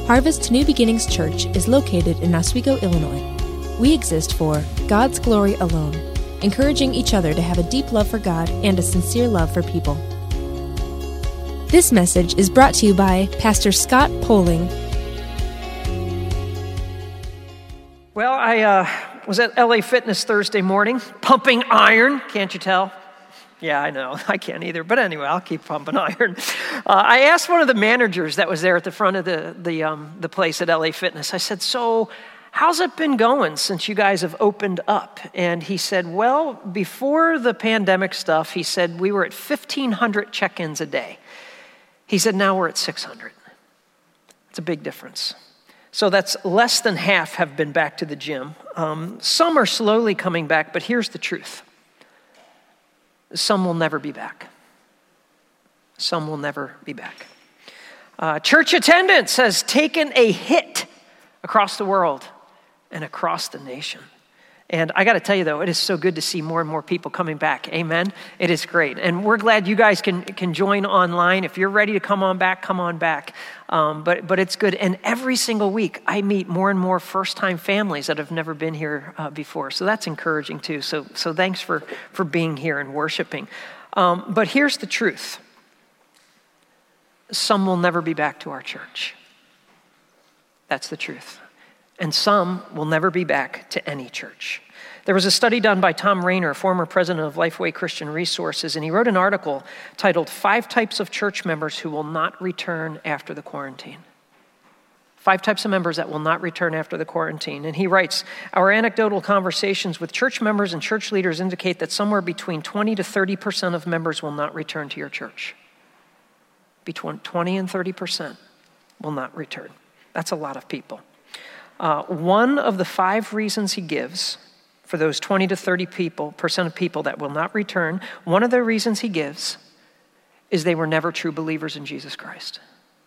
Harvest New Beginnings Church is located in Oswego, Illinois. We exist for God's glory alone, encouraging each other to have a deep love for God and a sincere love for people. This message is brought to you by Pastor Scott Poling. Well, I was at LA Fitness Thursday morning, pumping iron, can't you tell? Yeah, I know, I can't either, but anyway, I'll keep pumping iron. I asked one of the managers that was there at the front of the place at LA Fitness, I said, so how's it been going since you guys have opened up? And he said, well, before the pandemic stuff, he said, we were at 1,500 check-ins a day. He said, now we're at 600. It's a big difference. So that's less than half have been back to the gym. Some are slowly coming back, but here's the truth. Some will never be back. Some will never be back. Church attendance has taken a hit across the world and across the nation. And I got to tell you, though, it is so good to see more and more people coming back. Amen? It is great. And we're glad you guys can join online. If you're ready to come on back, come on back. But it's good. And every single week, I meet more and more first-time families that have never been here before. So that's encouraging, too. So thanks for being here and worshiping. But here's the truth. Some will never be back to our church. That's the truth. And some will never be back to any church. There was a study done by Tom Rainer, former president of Lifeway Christian Resources, and he wrote an article titled 5 Types of Church Members Who Will Not Return After the Quarantine. 5 types of members that will not return after the quarantine. And he writes, our anecdotal conversations with church members and church leaders indicate that somewhere between 20 to 30% of members will not return to your church. Between 20 and 30% will not return. That's a lot of people. One of the 5 reasons he gives for those 20 to 30% of people that will not return, one of the reasons he gives is they were never true believers in Jesus Christ.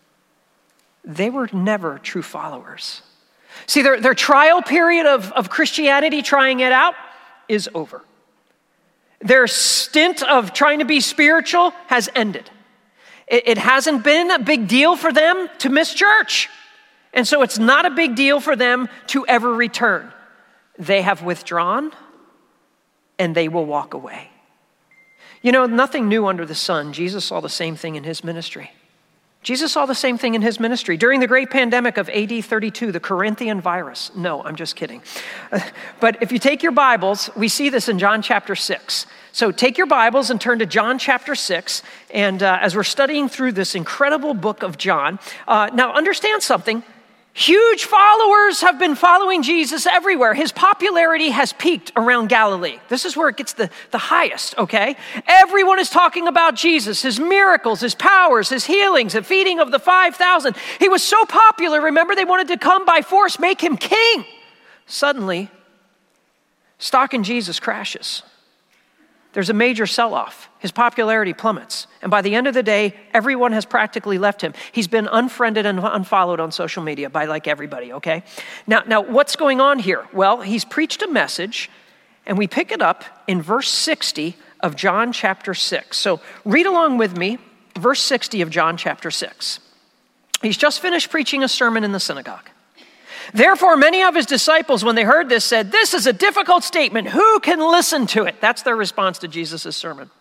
They were never true followers. See, their trial period of Christianity, trying it out, is over. Their stint of trying to be spiritual has ended. It hasn't been a big deal for them to miss church. And so it's not a big deal for them to ever return. They have withdrawn, and they will walk away. You know, nothing new under the sun. Jesus saw the same thing in his ministry. Jesus saw the same thing in his ministry. During the great pandemic of AD 32, the Corinthian virus. No, I'm just kidding. But if you take your Bibles, we see this in John chapter 6. So take your Bibles and turn to John chapter 6. And as we're studying through this incredible book of John, now understand something. Huge followers have been following Jesus everywhere. His popularity has peaked around Galilee. This is where it gets the highest, okay? Everyone is talking about Jesus, his miracles, his powers, his healings, the feeding of the 5,000. He was so popular, remember, they wanted to come by force, make him king. Suddenly, stock in Jesus crashes. There's a major sell-off. His popularity plummets. And by the end of the day, everyone has practically left him. He's been unfriended and unfollowed on social media by like everybody, okay? Now, what's going on here? Well, he's preached a message, and we pick it up in verse 60 of John chapter 6. So read along with me, verse 60 of John chapter 6. He's just finished preaching a sermon in the synagogue. Therefore, many of his disciples, when they heard this, said, this is a difficult statement. Who can listen to it? That's their response to Jesus' sermon.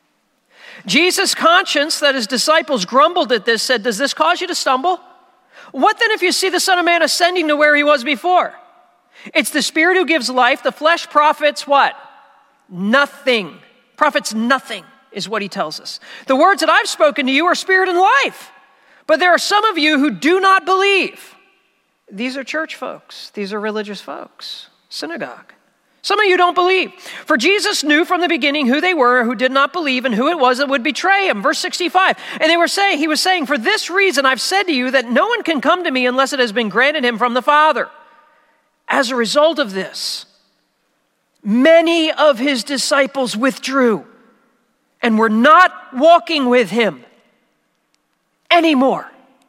Jesus' conscience that his disciples grumbled at this said, does this cause you to stumble? What then if you see the Son of Man ascending to where he was before? It's the Spirit who gives life. The flesh profits what? Nothing. Profits nothing is what he tells us. The words that I've spoken to you are spirit and life. But there are some of you who do not believe. These are church folks. These are religious folks. Synagogue. Some of you don't believe. For Jesus knew from the beginning who they were who did not believe and who it was that would betray him. Verse 65. And he was saying, for this reason I've said to you that no one can come to me unless it has been granted him from the Father. As a result of this, many of his disciples withdrew and were not walking with him anymore.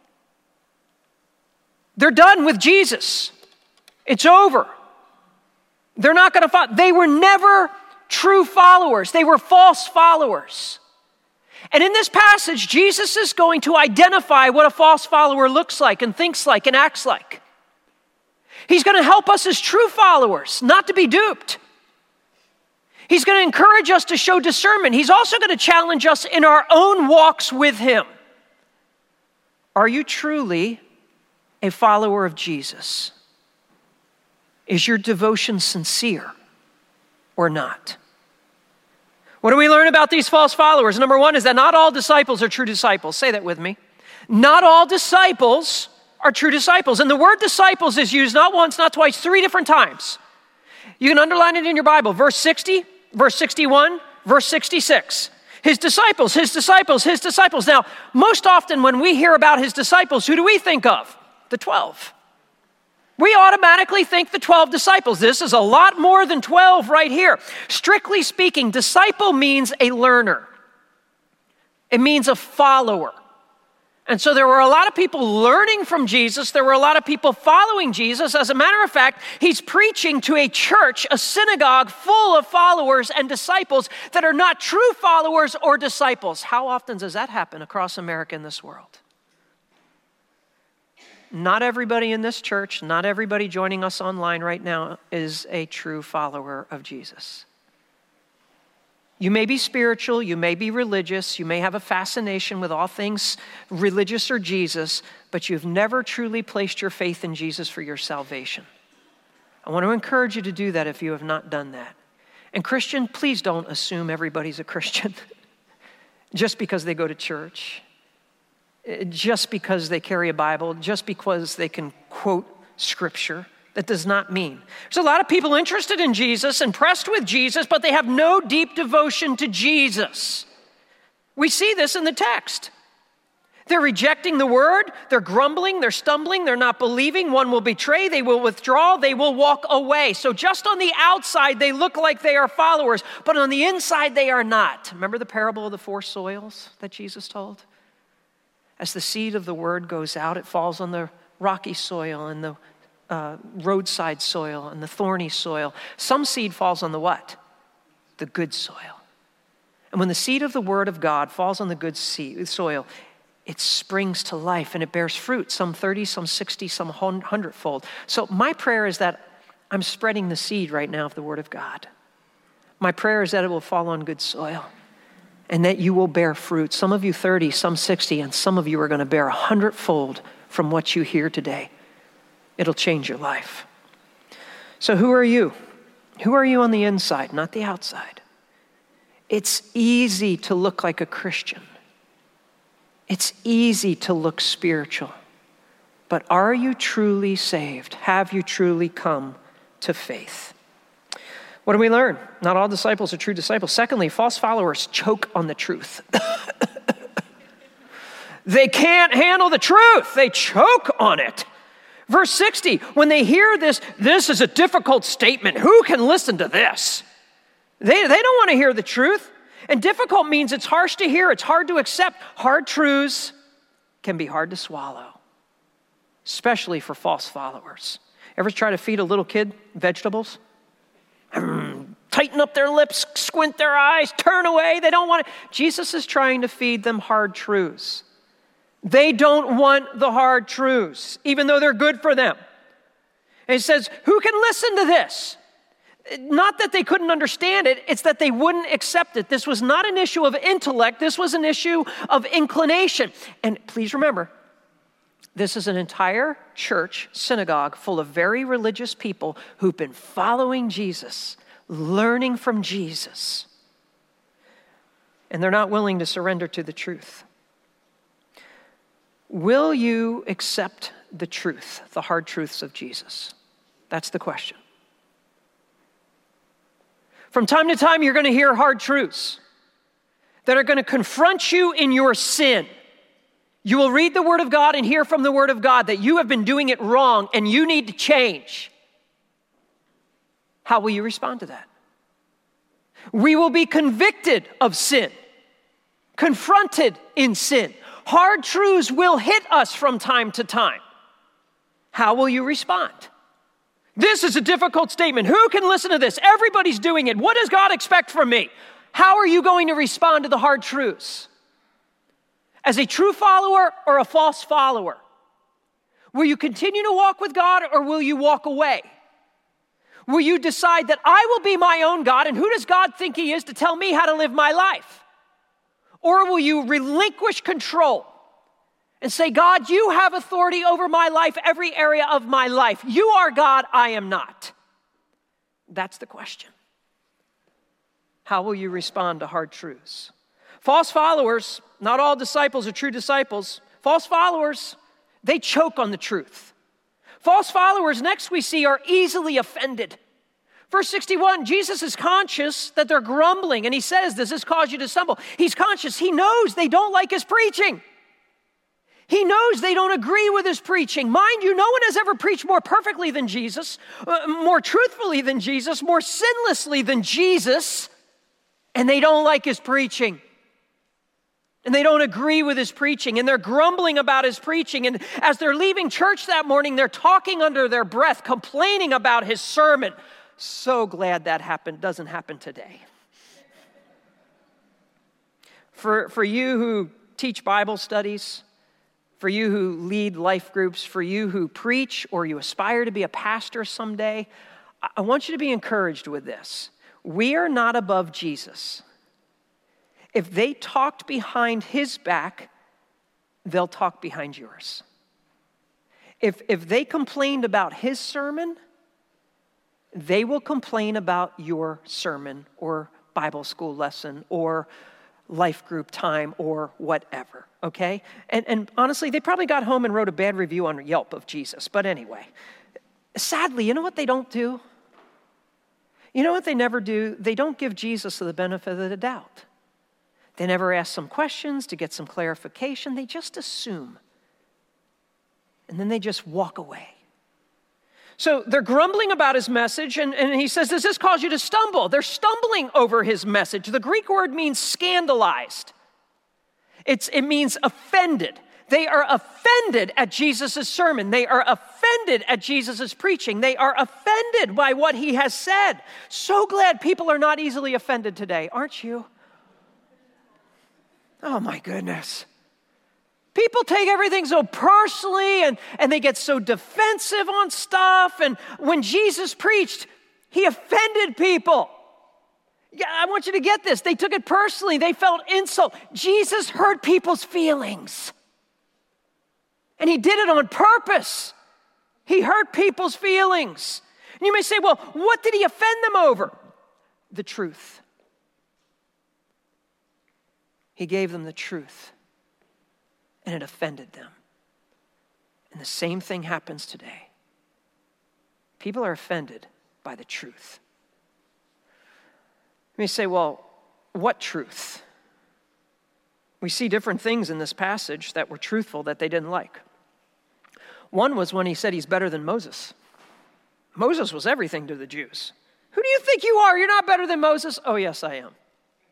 They're done with Jesus. It's over. They're not going to follow. They were never true followers. They were false followers. And in this passage, Jesus is going to identify what a false follower looks like and thinks like and acts like. He's going to help us as true followers not to be duped. He's going to encourage us to show discernment. He's also going to challenge us in our own walks with him. Are you truly a follower of Jesus? Is your devotion sincere or not? What do we learn about these false followers? Number one is that not all disciples are true disciples. Say that with me. Not all disciples are true disciples. And the word disciples is used not once, not twice, 3 different times. You can underline it in your Bible. Verse 60, verse 61, verse 66. His disciples, his disciples, his disciples. Now, most often when we hear about his disciples, who do we think of? The 12. We automatically think the 12 disciples. This is a lot more than 12 right here. Strictly speaking, disciple means a learner. It means a follower. And so there were a lot of people learning from Jesus. There were a lot of people following Jesus. As a matter of fact, he's preaching to a church, a synagogue full of followers and disciples that are not true followers or disciples. How often does that happen across America in this world? Not everybody in this church, not everybody joining us online right now is a true follower of Jesus. You may be spiritual, you may be religious, you may have a fascination with all things religious or Jesus, but you've never truly placed your faith in Jesus for your salvation. I want to encourage you to do that if you have not done that. And Christian, please don't assume everybody's a Christian just because they go to church. Just because they carry a Bible, just because they can quote scripture. That does not mean. There's a lot of people interested in Jesus, impressed with Jesus, but they have no deep devotion to Jesus. We see this in the text. They're rejecting the word, they're grumbling, they're stumbling, they're not believing. One will betray, they will withdraw, they will walk away. So just on the outside, they look like they are followers, but on the inside, they are not. Remember the parable of the 4 soils that Jesus told? As the seed of the word goes out, it falls on the rocky soil and the roadside soil and the thorny soil. Some seed falls on the what? The good soil. And when the seed of the word of God falls on the good soil, it springs to life and it bears fruit, some 30, some 60, some 100-fold. So my prayer is that I'm spreading the seed right now of the word of God. My prayer is that it will fall on good soil and that you will bear fruit. Some of you 30, some 60, and some of you are going to bear 100-fold from what you hear today. It'll change your life. So who are you? Who are you on the inside, not the outside? It's easy to look like a Christian. It's easy to look spiritual. But are you truly saved? Have you truly come to faith? What do we learn? Not all disciples are true disciples. Secondly, false followers choke on the truth. They can't handle the truth. They choke on it. Verse 60, when they hear this is a difficult statement. Who can listen to this? They don't want to hear the truth. And difficult means it's harsh to hear. It's hard to accept. Hard truths can be hard to swallow, especially for false followers. Ever try to feed a little kid vegetables? Tighten up their lips, squint their eyes, turn away. They don't want it. Jesus is trying to feed them hard truths. They don't want the hard truths, even though they're good for them. And he says, who can listen to this? Not that they couldn't understand it, it's that they wouldn't accept it. This was not an issue of intellect, this was an issue of inclination. And please remember, this is an entire church, synagogue, full of very religious people who've been following Jesus, learning from Jesus. And they're not willing to surrender to the truth. Will you accept the truth, the hard truths of Jesus? That's the question. From time to time, you're going to hear hard truths that are going to confront you in your sin. You will read the Word of God and hear from the Word of God that you have been doing it wrong and you need to change. How will you respond to that? We will be convicted of sin, confronted in sin. Hard truths will hit us from time to time. How will you respond? This is a difficult statement. Who can listen to this? Everybody's doing it. What does God expect from me? How are you going to respond to the hard truths? as a true follower or a false follower? Will you continue to walk with God or will you walk away? Will you decide that I will be my own God and who does God think he is to tell me how to live my life? Or will you relinquish control and say, God, you have authority over my life, every area of my life. You are God, I am not. That's the question. How will you respond to hard truths? False followers, not all disciples are true disciples. False followers, they choke on the truth. False followers, next we see, are easily offended. Verse 61, Jesus is conscious that they're grumbling, and he says, does this cause you to stumble? He's conscious. He knows they don't like his preaching. He knows they don't agree with his preaching. Mind you, no one has ever preached more perfectly than Jesus, more truthfully than Jesus, more sinlessly than Jesus, and they don't like his preaching. And they don't agree with his preaching, and they're grumbling about his preaching. And as they're leaving church that morning, they're talking under their breath, complaining about his sermon. So glad that doesn't happen today. For you who teach Bible studies, for you who lead life groups, for you who preach or you aspire to be a pastor someday, I want you to be encouraged with this. We are not above Jesus. If they talked behind his back, they'll talk behind yours. If they complained about his sermon, they will complain about your sermon or Bible school lesson or life group time or whatever, okay? And honestly, they probably got home and wrote a bad review on Yelp of Jesus. But anyway, sadly, you know what they don't do? You know what they never do? They don't give Jesus the benefit of the doubt. They never ask some questions to get some clarification. They just assume. And then they just walk away. So they're grumbling about his message, and he says, does this cause you to stumble? They're stumbling over his message. The Greek word means scandalized. It means offended. They are offended at Jesus' sermon. They are offended at Jesus' preaching. They are offended by what he has said. So glad people are not easily offended today, aren't you? Oh my goodness. People take everything so personally and they get so defensive on stuff. And when Jesus preached, he offended people. Yeah, I want you to get this. They took it personally. They felt insult. Jesus hurt people's feelings. And he did it on purpose. He hurt people's feelings. And you may say, well, what did he offend them over? The truth. He gave them the truth, and it offended them. And the same thing happens today. People are offended by the truth. You may say, well, what truth? We see different things in this passage that were truthful that they didn't like. One was when he said he's better than Moses. Moses was everything to the Jews. Who do you think you are? You're not better than Moses? Oh, yes, I am.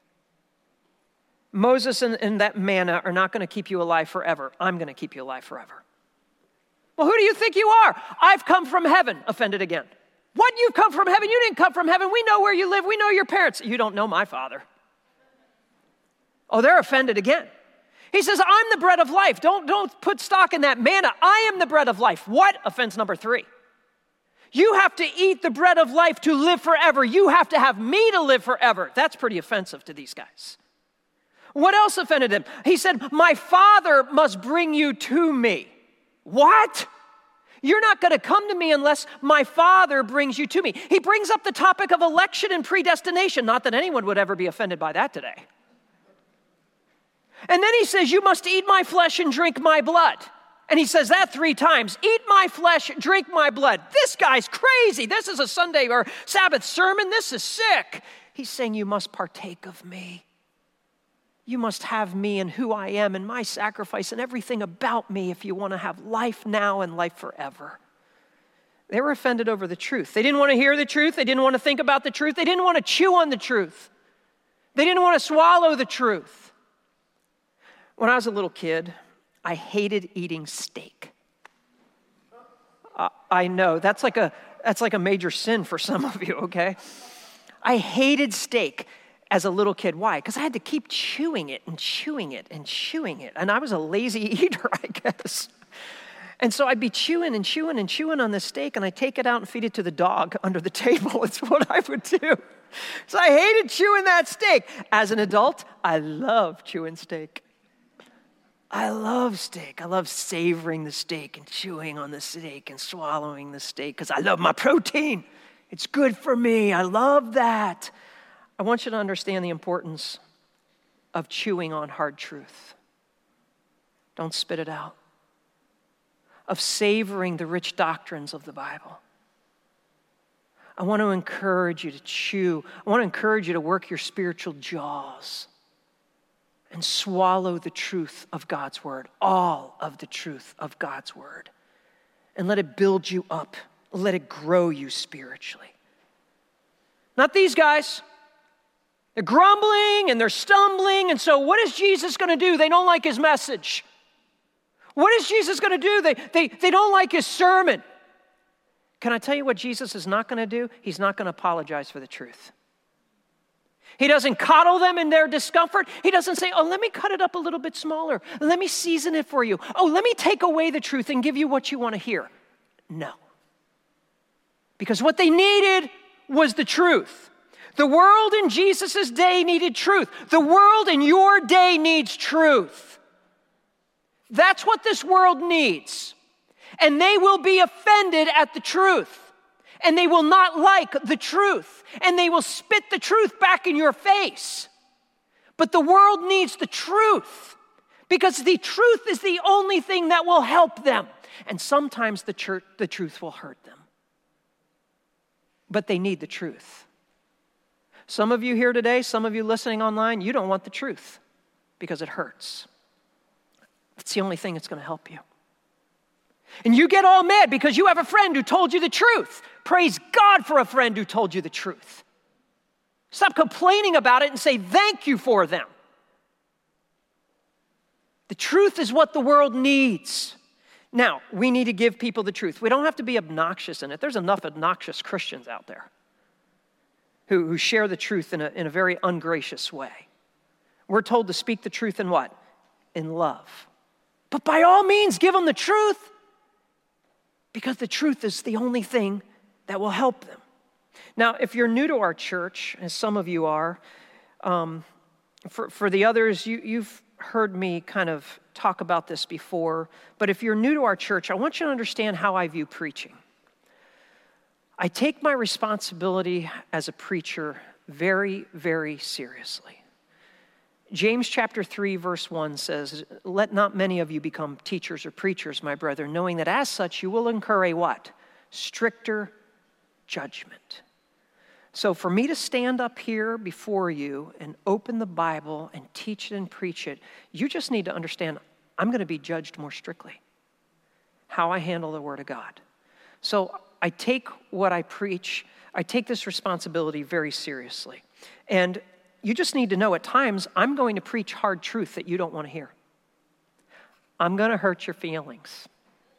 Moses and that manna are not going to keep you alive forever. I'm going to keep you alive forever. Well, who do you think you are? I've come from heaven, offended again. What? You've come from heaven? You didn't come from heaven. We know where you live. We know your parents. You don't know my father. Oh, they're offended again. He says, I'm the bread of life. Don't put stock in that manna. I am the bread of life. What? Offense number 3. You have to eat the bread of life to live forever. You have to have me to live forever. That's pretty offensive to these guys. What else offended him? He said, my Father must bring you to me. What? You're not going to come to me unless my Father brings you to me. He brings up the topic of election and predestination. Not that anyone would ever be offended by that today. And then he says, you must eat my flesh and drink my blood. And he says that 3 times. Eat my flesh, drink my blood. This guy's crazy. This is a Sunday or Sabbath sermon. This is sick. He's saying you must partake of me. You must have me and who I am and my sacrifice and everything about me if you want to have life now and life forever. They were offended over the truth. They didn't want to hear the truth. They didn't want to think about the truth. They didn't want to chew on the truth. They didn't want to swallow the truth. When I was a little kid, I hated eating steak. I know, that's like a major sin for some of you, okay? I hated steak. as a little kid. Why? Because I had to keep chewing it and chewing it and chewing it. And I was a lazy eater, I guess. And so I'd be chewing and chewing and chewing on this steak, and I'd take it out and feed it to the dog under the table. It's what I would do. So I hated chewing that steak. As an adult, I love chewing steak. I love steak. I love savoring the steak and chewing on the steak and swallowing the steak because I love my protein. It's good for me. I love that. I want you to understand the importance of chewing on hard truth. Don't spit it out. Of savoring the rich doctrines of the Bible. I want to encourage you to chew. I want to encourage you to work your spiritual jaws and swallow the truth of God's word, all of the truth of God's word, and let it build you up. Let it grow you spiritually. Not these guys. They're grumbling and they're stumbling, and so what is Jesus going to do? They don't like his message. What is Jesus going to do? They don't like his sermon. Can I tell you what Jesus is not going to do? He's not going to apologize for the truth. He doesn't coddle them in their discomfort. He doesn't say, oh, let me cut it up a little bit smaller. Let me season it for you. Oh, let me take away the truth and give you what you want to hear. No. Because what they needed was the truth. The world in Jesus' day needed truth. The world in your day needs truth. That's what this world needs. And they will be offended at the truth. And they will not like the truth. And they will spit the truth back in your face. But the world needs the truth. Because the truth is the only thing that will help them. And sometimes the truth will hurt them. But they need the truth. Some of you here today, some of you listening online, you don't want the truth because it hurts. It's the only thing that's going to help you. And you get all mad because you have a friend who told you the truth. Praise God for a friend who told you the truth. Stop complaining about it and say thank you for them. The truth is what the world needs. Now, we need to give people the truth. We don't have to be obnoxious in it. There's enough obnoxious Christians out there who share the truth in a very ungracious way. We're told to speak the truth in what? In love. But by all means, give them the truth. Because the truth is the only thing that will help them. Now, if you're new to our church, as some of you are, for the others, you've heard me kind of talk about this before. But if you're new to our church, I want you to understand how I view preaching. I take my responsibility as a preacher very, very seriously. James chapter 3, verse 1 says, let not many of you become teachers or preachers, my brethren, knowing that as such you will incur a what? Stricter judgment. So for me to stand up here before you and open the Bible and teach it and preach it, you just need to understand I'm going to be judged more strictly. How I handle the Word of God. So I take what I preach, I take this responsibility very seriously. And you just need to know at times I'm going to preach hard truth that you don't want to hear. I'm going to hurt your feelings.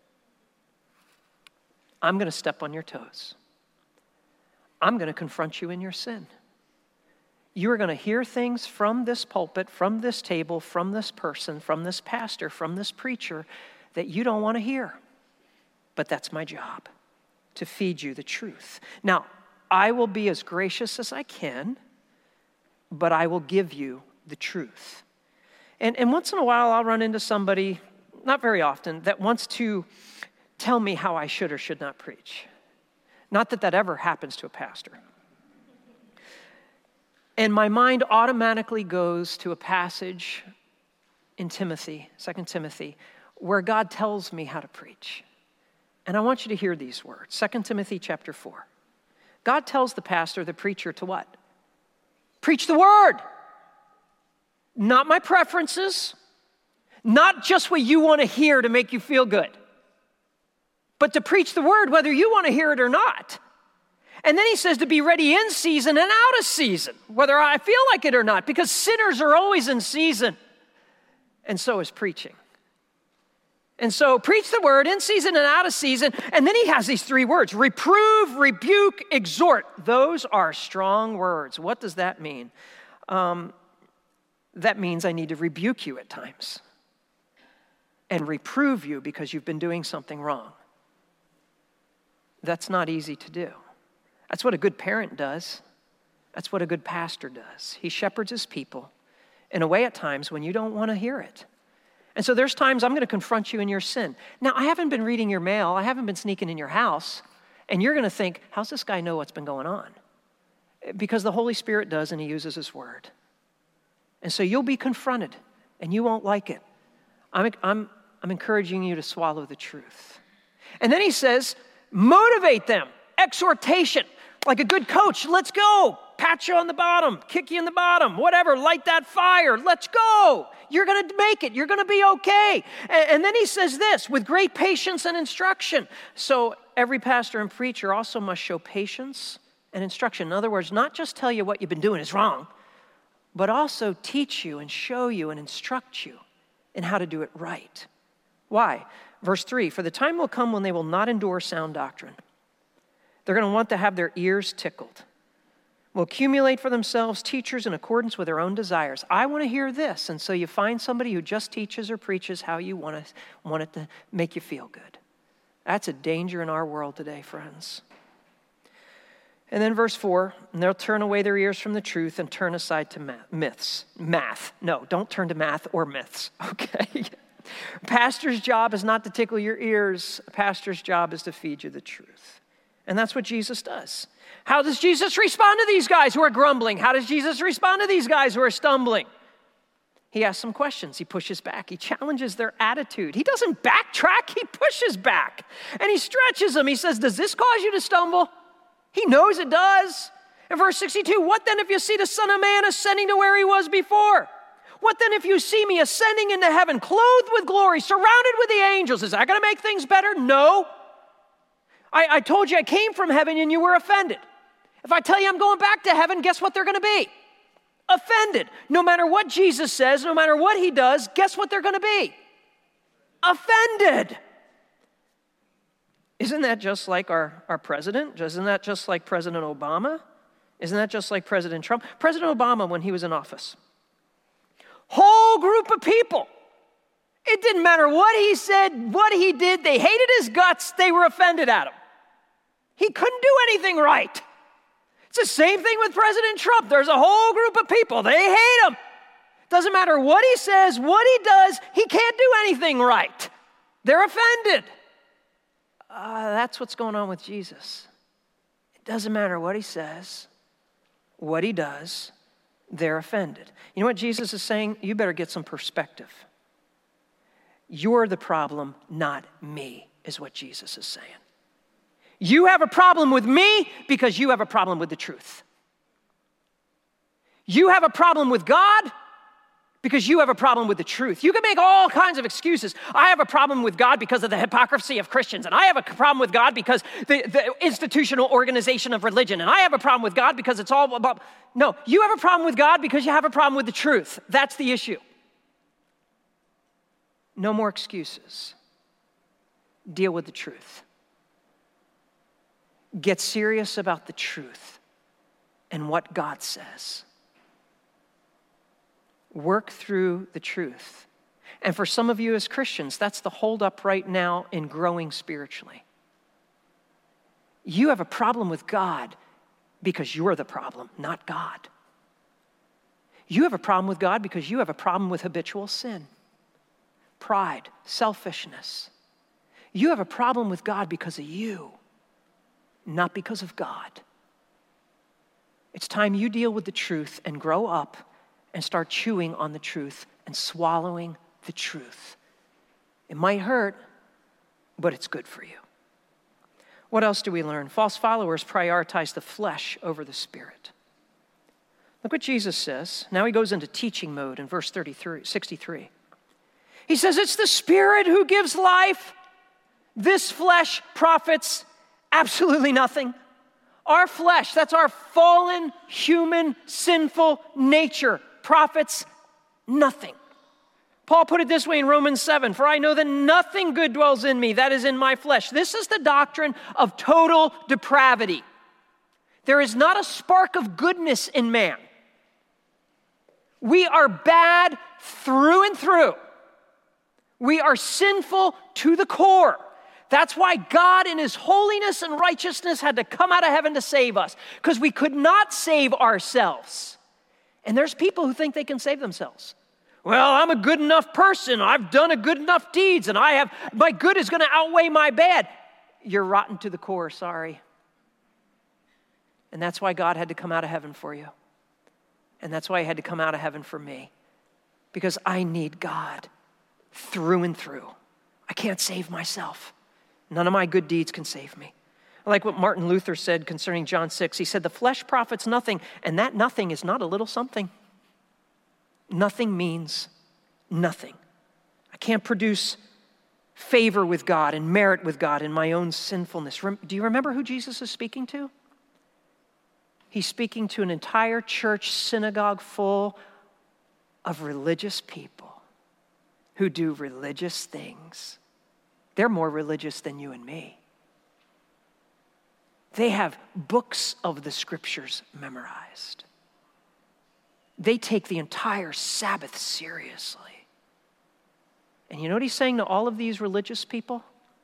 I'm going to step on your toes. I'm going to confront you in your sin. You are going to hear things from this pulpit, from this table, from this person, from this pastor, from this preacher that you don't want to hear. But that's my job, to feed you the truth. Now, I will be as gracious as I can, but I will give you the truth. And once in a while, I'll run into somebody, not very often, that wants to tell me how I should or should not preach. Not that that ever happens to a pastor. And my mind automatically goes to a passage in Timothy, 2 Timothy, where God tells me how to preach. And I want you to hear these words, 2 Timothy chapter 4. God tells the pastor, the preacher, to what? Preach the word. Not my preferences, not just what you want to hear to make you feel good, but to preach the word whether you want to hear it or not. And then he says to be ready in season and out of season, whether I feel like it or not, because sinners are always in season. And so is preaching. And so preach the word in season and out of season. And then he has these three words: reprove, rebuke, exhort. Those are strong words. What does that mean? that means I need to rebuke you at times and reprove you because you've been doing something wrong. That's not easy to do. That's what a good parent does. That's what a good pastor does. He shepherds his people in a way at times when you don't want to hear it. And so there's times I'm going to confront you in your sin. Now, I haven't been reading your mail. I haven't been sneaking in your house. And you're going to think, how's this guy know what's been going on? Because the Holy Spirit does, and he uses his word. And so you'll be confronted, and you won't like it. I'm encouraging you to swallow the truth. And then he says, motivate them. Exhortation. Like a good coach, let's go. Pat you on the bottom, kick you in the bottom, whatever, light that fire. Let's go. You're going to make it. You're going to be okay. And then he says this, with great patience and instruction. So every pastor and preacher also must show patience and instruction. In other words, not just tell you what you've been doing is wrong, but also teach you and show you and instruct you in how to do it right. Why? Verse 3, for the time will come when they will not endure sound doctrine. They're going to want to have their ears tickled. Will accumulate for themselves teachers in accordance with their own desires. I want to hear this. And so you find somebody who just teaches or preaches how you want it to make you feel good. That's a danger in our world today, friends. And then verse 4, and they'll turn away their ears from the truth and turn aside to myths. Math. No, don't turn to math or myths, okay? A pastor's job is not to tickle your ears. A pastor's job is to feed you the truth. And that's what Jesus does. How does Jesus respond to these guys who are grumbling? How does Jesus respond to these guys who are stumbling? He asks some questions. He pushes back. He challenges their attitude. He doesn't backtrack. He pushes back. And he stretches them. He says, does this cause you to stumble? He knows it does. In verse 62, what then if you see the Son of Man ascending to where he was before? What then if you see me ascending into heaven, clothed with glory, surrounded with the angels? Is that going to make things better? No. I told you I came from heaven and you were offended. If I tell you I'm going back to heaven, guess what they're going to be? Offended. No matter what Jesus says, no matter what he does, guess what they're going to be? Offended. Isn't that just like our president? Isn't that just like President Obama? Isn't that just like President Trump? President Obama, when he was in office, whole group of people, it didn't matter what he said, what he did, they hated his guts, they were offended at him. He couldn't do anything right. It's the same thing with President Trump. There's a whole group of people, they hate him. Doesn't matter what he says, what he does, he can't do anything right. They're offended. That's what's going on with Jesus. It doesn't matter what he says, what he does, they're offended. You know what Jesus is saying? You better get some perspective. You're the problem, not me, is what Jesus is saying. You have a problem with me because you have a problem with the truth. You have a problem with God because you have a problem with the truth. You can make all kinds of excuses. I have a problem with God because of the hypocrisy of Christians, and I have a problem with God because the institutional organization of religion, and I have a problem with God because it's all about... No, you have a problem with God because you have a problem with the truth. That's the issue. No more excuses. Deal with the truth. Get serious about the truth and what God says. Work through the truth. And for some of you as Christians, that's the holdup right now in growing spiritually. You have a problem with God because you're the problem, not God. You have a problem with God because you have a problem with habitual sin, pride, selfishness. You have a problem with God because of you, not because of God. It's time you deal with the truth and grow up and start chewing on the truth and swallowing the truth. It might hurt, but it's good for you. What else do we learn? False followers prioritize the flesh over the spirit. Look what Jesus says. Now he goes into teaching mode in verse 63. He says, it's the spirit who gives life. This flesh profits absolutely nothing. Our flesh, that's our fallen, human, sinful nature, profits nothing. Paul put it this way in Romans 7, for I know that nothing good dwells in me, that is in my flesh. This is the doctrine of total depravity. There is not a spark of goodness in man. We are bad through and through. We are sinful to the core. That's why God in his holiness and righteousness had to come out of heaven to save us, because we could not save ourselves. And there's people who think they can save themselves. Well, I'm a good enough person. I've done a good enough deeds, and my good is going to outweigh my bad. You're rotten to the core, sorry. And that's why God had to come out of heaven for you. And that's why he had to come out of heaven for me. Because I need God through and through. I can't save myself. None of my good deeds can save me. I like what Martin Luther said concerning John 6. He said, the flesh profits nothing, and that nothing is not a little something. Nothing means nothing. I can't produce favor with God and merit with God in my own sinfulness. Do you remember who Jesus is speaking to? He's speaking to an entire church synagogue full of religious people who do religious things. They're more religious than you and me. They have books of the scriptures memorized. They take the entire Sabbath seriously. And you know what he's saying to all of these religious people?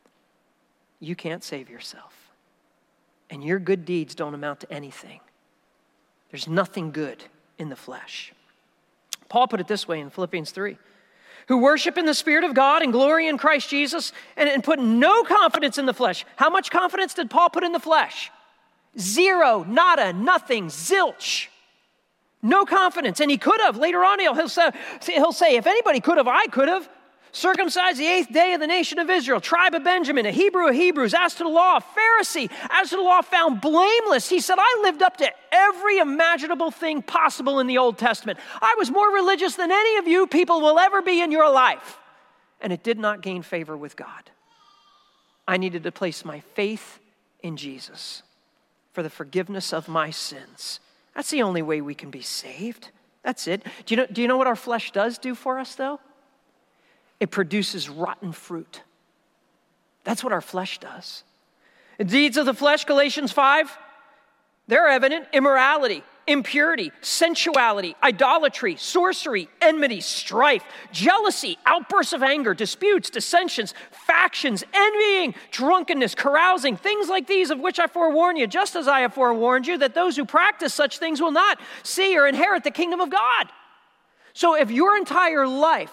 You can't save yourself. And your good deeds don't amount to anything. There's nothing good in the flesh. Paul put it this way in Philippians 3. Who worship in the Spirit of God and glory in Christ Jesus and put no confidence in the flesh. How much confidence did Paul put in the flesh? Zero, nada, nothing, zilch. No confidence. And he could have. Later on, he'll say, if anybody could have, I could have. Circumcised the 8th day of the nation of Israel, tribe of Benjamin, a Hebrew of Hebrews, as to the law, a Pharisee, as to the law, found blameless. He said, I lived up to every imaginable thing possible in the Old Testament. I was more religious than any of you people will ever be in your life. And it did not gain favor with God. I needed to place my faith in Jesus for the forgiveness of my sins. That's the only way we can be saved. That's it. Do you know what our flesh does do for us, though? It produces rotten fruit. That's what our flesh does. The deeds of the flesh, Galatians 5, they're evident. Immorality, impurity, sensuality, idolatry, sorcery, enmity, strife, jealousy, outbursts of anger, disputes, dissensions, factions, envying, drunkenness, carousing, things like these of which I forewarn you, just as I have forewarned you, that those who practice such things will not see or inherit the kingdom of God. So if your entire life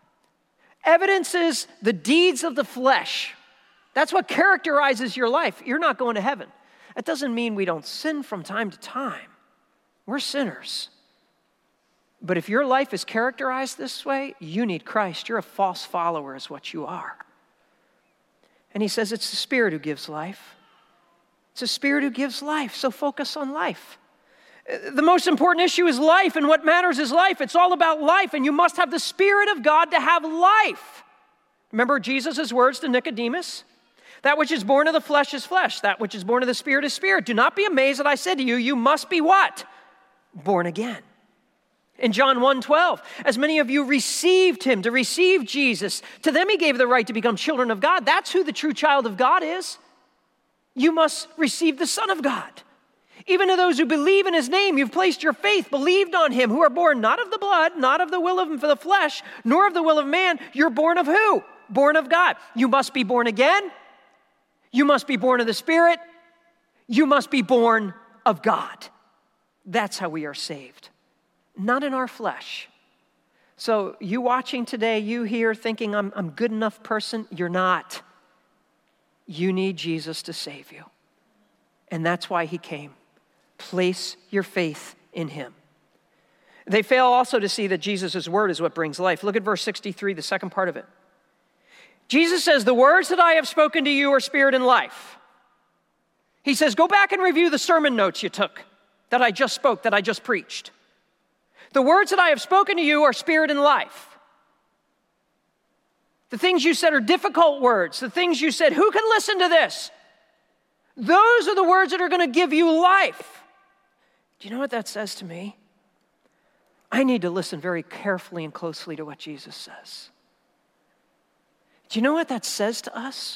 evidences the deeds of the flesh, that's what characterizes your life, you're not going to heaven. That doesn't mean we don't sin from time to time. We're sinners. But if your life is characterized this way, you need Christ. You're a false follower is what you are. And he says it's the Spirit who gives life. It's the Spirit who gives life, so focus on life. The most important issue is life, and what matters is life. It's all about life, and you must have the Spirit of God to have life. Remember Jesus' words to Nicodemus? That which is born of the flesh is flesh. That which is born of the Spirit is spirit. Do not be amazed that I said to you, you must be what? Born again. In John 1:12, as many of you received him, to receive Jesus, to them he gave the right to become children of God. That's who the true child of God is. You must receive the Son of God. Even to those who believe in his name, you've placed your faith, believed on him, who are born not of the blood, not of the will of the flesh, nor of the will of man. You're born of who? Born of God. You must be born again. You must be born of the Spirit. You must be born of God. That's how we are saved. Not in our flesh. So you watching today, you here thinking, I'm a good enough person. You're not. You need Jesus to save you. And that's why he came. Place your faith in him. They fail also to see that Jesus' word is what brings life. Look at verse 63, the second part of it. Jesus says, the words that I have spoken to you are spirit and life. He says, go back and review the sermon notes you took, that I just spoke, that I just preached. The words that I have spoken to you are spirit and life. The things you said are difficult words. The things you said, who can listen to this? Those are the words that are going to give you life. Do you know what that says to me? I need to listen very carefully and closely to what Jesus says. Do you know what that says to us?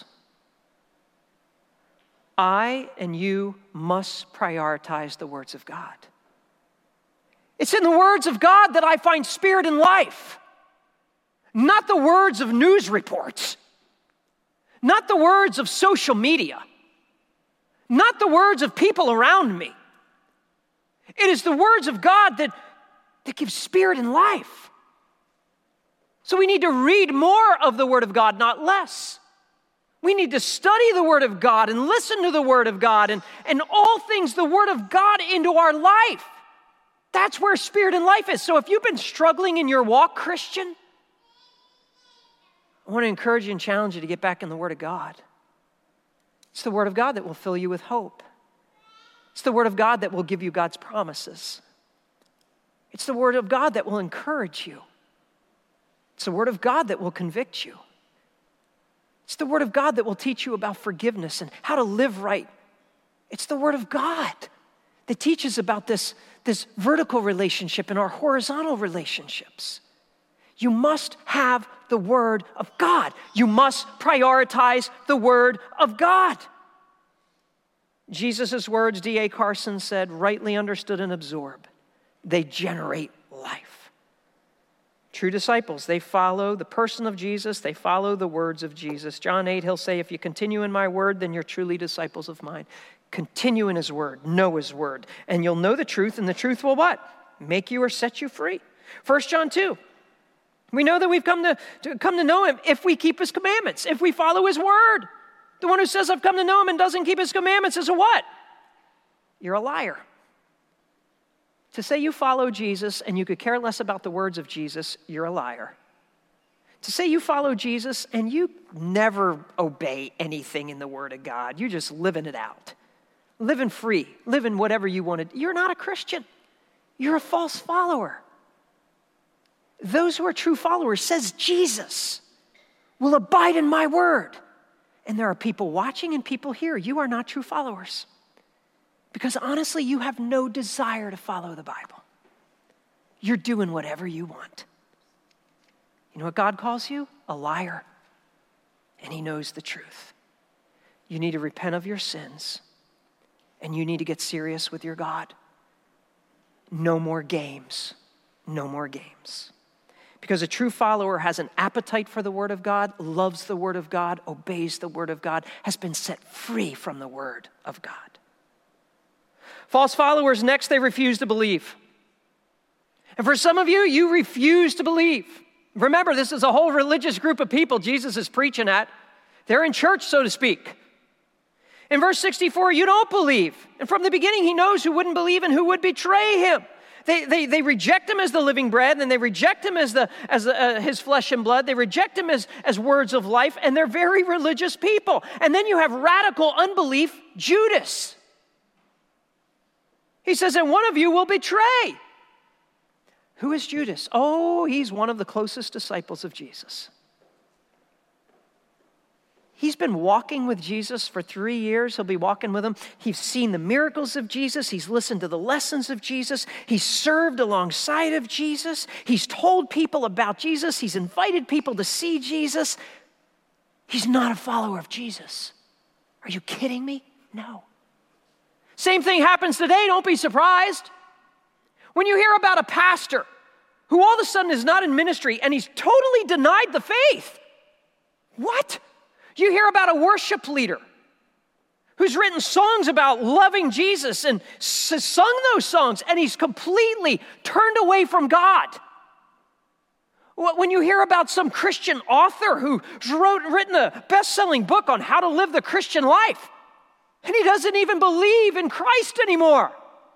I and you must prioritize the words of God. It's in the words of God that I find spirit and life. Not the words of news reports. Not the words of social media. Not the words of people around me. It is the words of God that give spirit and life. So we need to read more of the Word of God, not less. We need to study the Word of God and listen to the Word of God and all things the Word of God into our life. That's where spirit and life is. So if you've been struggling in your walk, Christian, I want to encourage you and challenge you to get back in the Word of God. It's the Word of God that will fill you with hope. It's the Word of God that will give you God's promises. It's the Word of God that will encourage you. It's the Word of God that will convict you. It's the Word of God that will teach you about forgiveness and how to live right. It's the Word of God that teaches about this vertical relationship and our horizontal relationships. You must have the Word of God. You must prioritize the Word of God. Jesus' words, D.A. Carson said, rightly understood and absorbed, they generate life. True disciples, they follow the person of Jesus. They follow the words of Jesus. John 8, he'll say, if you continue in my word, then you're truly disciples of mine. Continue in his word, know his word, and you'll know the truth, and the truth will what? Make you or set you free. 1 John 2, we know that we've come to know him if we keep his commandments, if we follow his word. The one who says, I've come to know him and doesn't keep his commandments is a what? You're a liar. To say you follow Jesus and you could care less about the words of Jesus, you're a liar. To say you follow Jesus and you never obey anything in the Word of God, you're just living it out, living free, living whatever you wanted, you're not a Christian. You're a false follower. Those who are true followers, says Jesus, will abide in my word. And there are people watching and people here. You are not true followers. Because honestly, you have no desire to follow the Bible. You're doing whatever you want. You know what God calls you? A liar. And he knows the truth. You need to repent of your sins. And you need to get serious with your God. No more games. No more games. Because a true follower has an appetite for the Word of God, loves the Word of God, obeys the Word of God, has been set free from the Word of God. False followers, next, they refuse to believe. And for some of you, you refuse to believe. Remember, this is a whole religious group of people Jesus is preaching at. They're in church, so to speak. In verse 64, you don't believe. And from the beginning, he knows who wouldn't believe and who would betray him. They reject him as the living bread, and they reject him as his flesh and blood. They reject him as words of life, and they're very religious people. And then you have radical unbelief, Judas. He says, and one of you will betray. Who is Judas? Oh, he's one of the closest disciples of Jesus. He's been walking with Jesus for 3 years. He'll be walking with him. He's seen the miracles of Jesus. He's listened to the lessons of Jesus. He's served alongside of Jesus. He's told people about Jesus. He's invited people to see Jesus. He's not a follower of Jesus. Are you kidding me? No. Same thing happens today. Don't be surprised. When you hear about a pastor who all of a sudden is not in ministry and he's totally denied the faith. What? You hear about a worship leader who's written songs about loving Jesus and sung those songs, and he's completely turned away from God. When you hear about some Christian author who's written a best-selling book on how to live the Christian life, and he doesn't even believe in Christ anymore.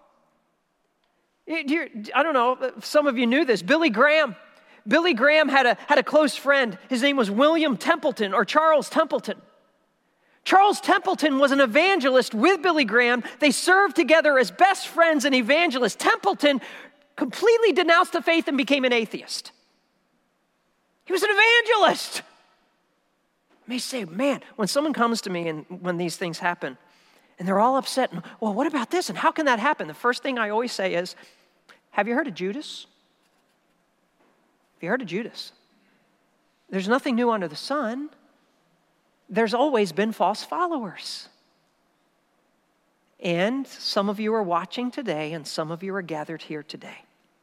I don't know if some of you knew this. Billy Graham had a close friend. His name was William Templeton, or Charles Templeton. Charles Templeton was an evangelist with Billy Graham. They served together as best friends and evangelists. Templeton completely denounced the faith and became an atheist. He was an evangelist. I may say, man, when someone comes to me and when these things happen, and they're all upset, and, well, what about this? And how can that happen? The first thing I always say is, have you heard of Judas? Have you heard of Judas? There's nothing new under the sun. There's always been false followers. And some of you are watching today, and some of you are gathered here today.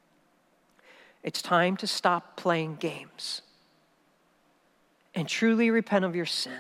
It's time to stop playing games and truly repent of your sin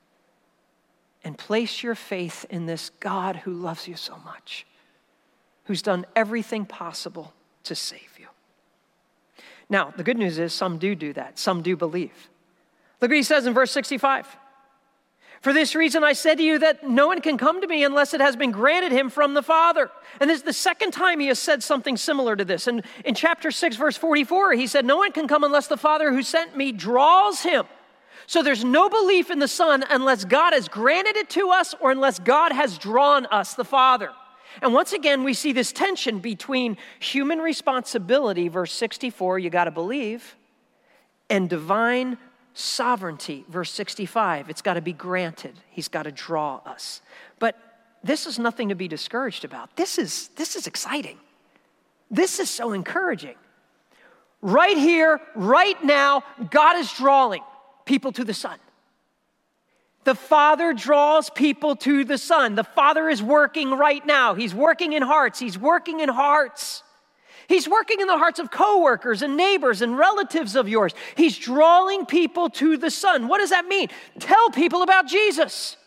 and place your faith in this God who loves you so much, who's done everything possible to save you. Now, the good news is some do that. Some do believe. Look what he says in verse 65. For this reason I said to you that no one can come to me unless it has been granted him from the Father. And this is the second time he has said something similar to this. And in chapter 6, verse 44, he said, no one can come unless the Father who sent me draws him. So there's no belief in the Son unless God has granted it to us or unless God has drawn us, the Father. And once again, we see this tension between human responsibility, verse 64, you got to believe, and divine sovereignty, verse 65, it's got to be granted. He's got to draw us. But this is nothing to be discouraged about. This is exciting. This is so encouraging. Right here, right now, God is drawing people to the Son. The Father draws people to the Son. The Father is working right now. He's working in hearts. He's working in hearts. He's working in the hearts of coworkers and neighbors and relatives of yours. He's drawing people to the Son. What does that mean? Tell people about Jesus.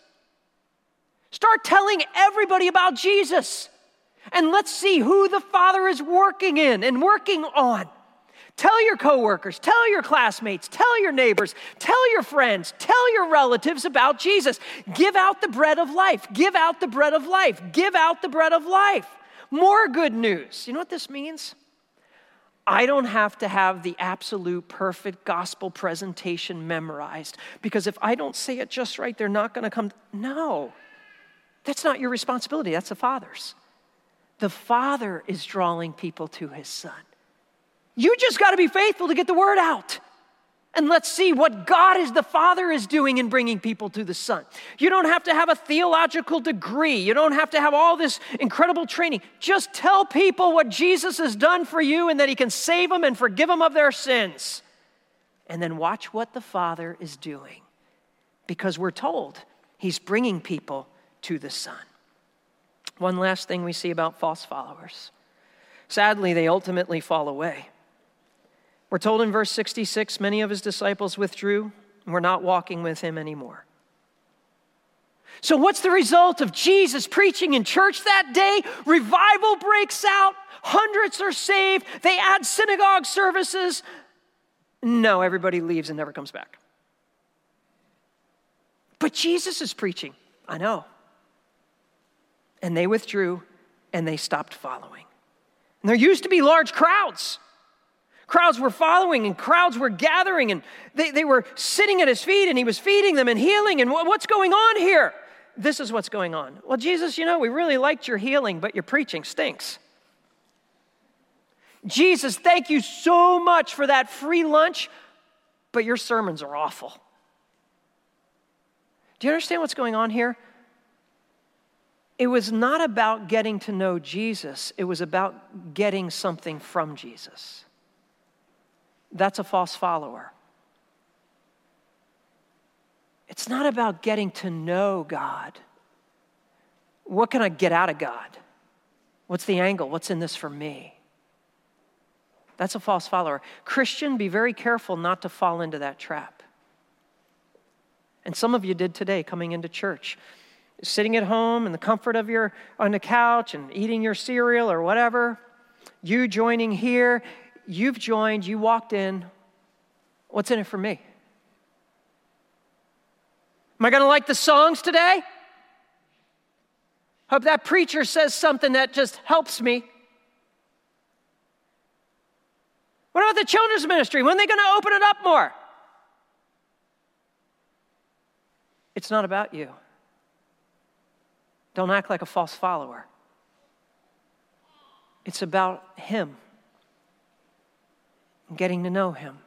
Start telling everybody about Jesus. And let's see who the Father is working in and working on. Tell your coworkers, tell your classmates, tell your neighbors, tell your friends, tell your relatives about Jesus. Give out the bread of life. Give out the bread of life. Give out the bread of life. More good news. You know what this means? I don't have to have the absolute perfect gospel presentation memorized, because if I don't say it just right, they're not going to come. No, that's not your responsibility. That's the Father's. The Father is drawing people to his Son. You just got to be faithful to get the word out. And let's see what God is, the Father is doing in bringing people to the Son. You don't have to have a theological degree. You don't have to have all this incredible training. Just tell people what Jesus has done for you and that he can save them and forgive them of their sins. And then watch what the Father is doing. Because we're told he's bringing people to the Son. One last thing we see about false followers. Sadly, they ultimately fall away. We're told in verse 66, many of his disciples withdrew and were not walking with him anymore. So what's the result of Jesus preaching in church that day? Revival breaks out. Hundreds are saved. They add synagogue services. No, everybody leaves and never comes back. But Jesus is preaching. I know. And they withdrew and they stopped following. And there used to be large crowds. Crowds were following and crowds were gathering and they were sitting at his feet and he was feeding them and healing. And what's going on here? This is what's going on. Well, Jesus, we really liked your healing, but your preaching stinks. Jesus, thank you so much for that free lunch, but your sermons are awful. Do you understand what's going on here? It was not about getting to know Jesus. It was about getting something from Jesus. That's a false follower. It's not about getting to know God. What can I get out of God? What's the angle? What's in this for me? That's a false follower. Christian, be very careful not to fall into that trap. And some of you did today coming into church. Sitting at home in the comfort of on the couch and eating your cereal or whatever. You joining here. You've joined, you walked in. What's in it for me? Am I going to like the songs today? Hope that preacher says something that just helps me. What about the children's ministry? When are they going to open it up more? It's not about you. Don't act like a false follower. It's about him. Getting to know him,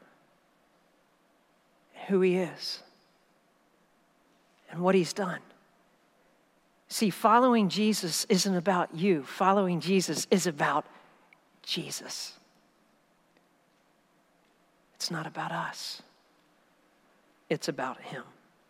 who he is, and what he's done. See, following Jesus isn't about you. Following Jesus is about Jesus. It's not about us. It's about him.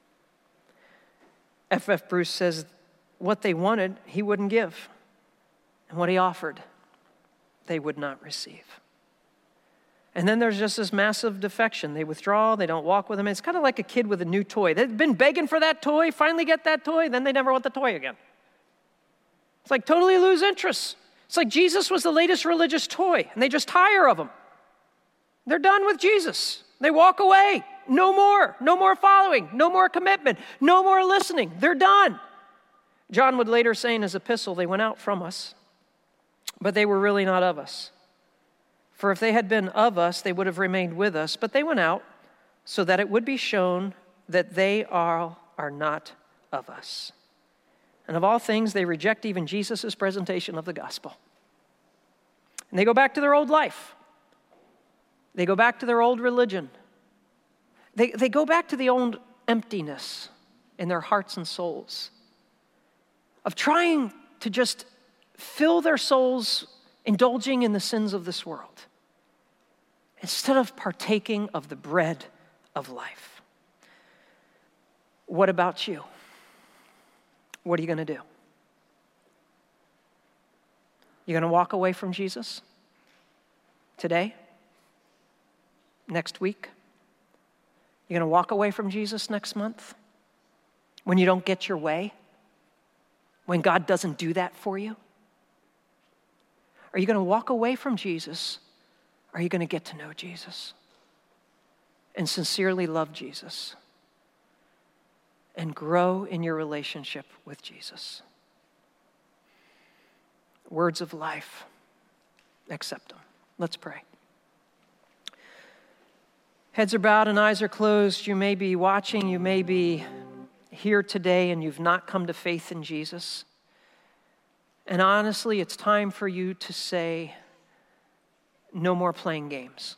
F.F. Bruce says, what they wanted, he wouldn't give. And what he offered, they would not receive. And then there's just this massive defection. They withdraw, they don't walk with him. It's kind of like a kid with a new toy. They've been begging for that toy, finally get that toy, then they never want the toy again. It's like totally lose interest. It's like Jesus was the latest religious toy, and they just tire of him. They're done with Jesus. They walk away. No more following, no more commitment, no more listening. They're done. John would later say in his epistle, they went out from us, but they were really not of us. For if they had been of us, they would have remained with us, but they went out so that it would be shown that they are not of us. And of all things, they reject even Jesus' presentation of the gospel. And they go back to their old life. They go back to their old religion. They go back to the old emptiness in their hearts and souls of trying to just fill their souls indulging in the sins of this world instead of partaking of the bread of life. What about you? What are you going to do? You going to walk away from Jesus today? Next week? You're going to walk away from Jesus next month? When you don't get your way? When God doesn't do that for you? Are you going to walk away from Jesus? Or are you going to get to know Jesus? And sincerely love Jesus? And grow in your relationship with Jesus? Words of life. Accept them. Let's pray. Heads are bowed and eyes are closed. You may be watching, you may be here today and you've not come to faith in Jesus. And honestly, it's time for you to say, no more playing games.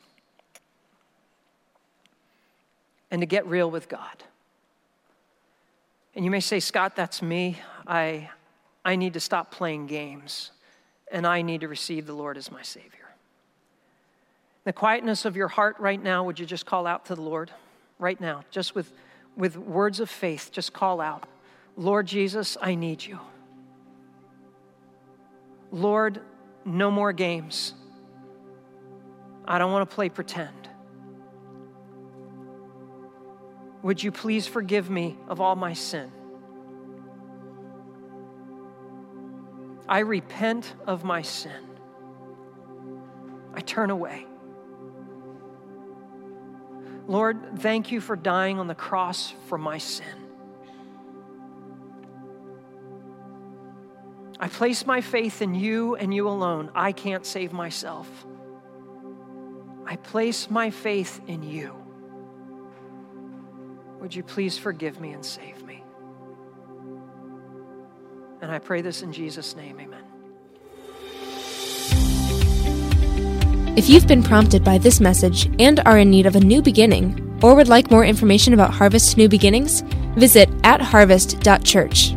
And to get real with God. And you may say, Scott, that's me. I need to stop playing games. And I need to receive the Lord as my Savior. The quietness of your heart right now, would you just call out to the Lord right now? Just with words of faith, just call out, Lord Jesus, I need you. Lord, no more games. I don't want to play pretend. Would you please forgive me of all my sin? I repent of my sin. I turn away. Lord, thank you for dying on the cross for my sin. I place my faith in you and you alone. I can't save myself. I place my faith in you. Would you please forgive me and save me? And I pray this in Jesus' name, amen. If you've been prompted by this message and are in need of a new beginning, or would like more information about Harvest New Beginnings, visit @harvest.church.